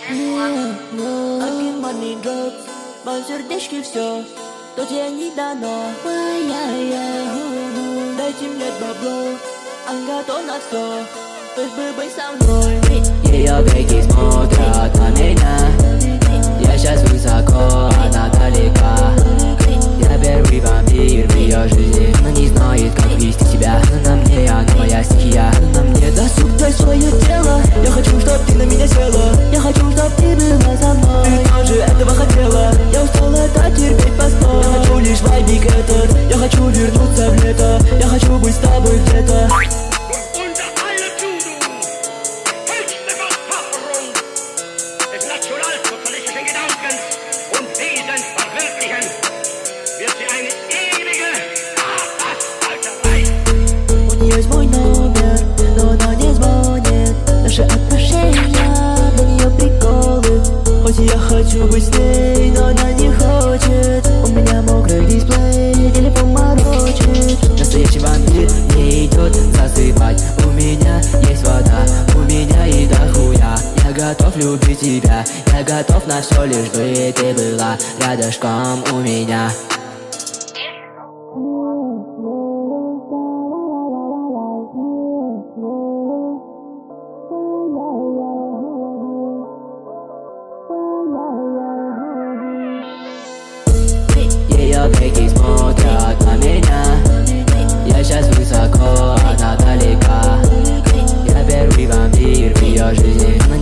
Again money drops, в сердечке все, что тебе не дано. Дайте мне бабло, он готов на все, лишь бы быть со мной. Ее веки смотрят на меня, я сейчас высоко, она далека. Я первый вампир в ее жизни, она не знает, как вести себя. Она на мне, она моя стихия. Она на мне, досуг, дай свое тело. Я хочу, чтоб ты на меня села. Я хочу, чтоб ты была со мной. Ты тоже этого хотела. Я устал это терпеть постой. Я хочу лишь вайбик этот. Я хочу вернуться в лето. Я хочу быть с тобой где-то. У нее есть мой номер, но она не звонит. Наши отношения, для нее приколы. Хоть я хочу быть с ней, но она не хочет. У меня мокрый дисплей, телефон морочит. настоящий вампир не идет засыпать. У меня есть вода, у меня и дохуя. Я готов любить тебя, я готов на все, лишь бы ты была рядышком у меня. Ее веки смотрят на меня, я сейчас высоко, она далека. Я первый вампир в ее жизни, она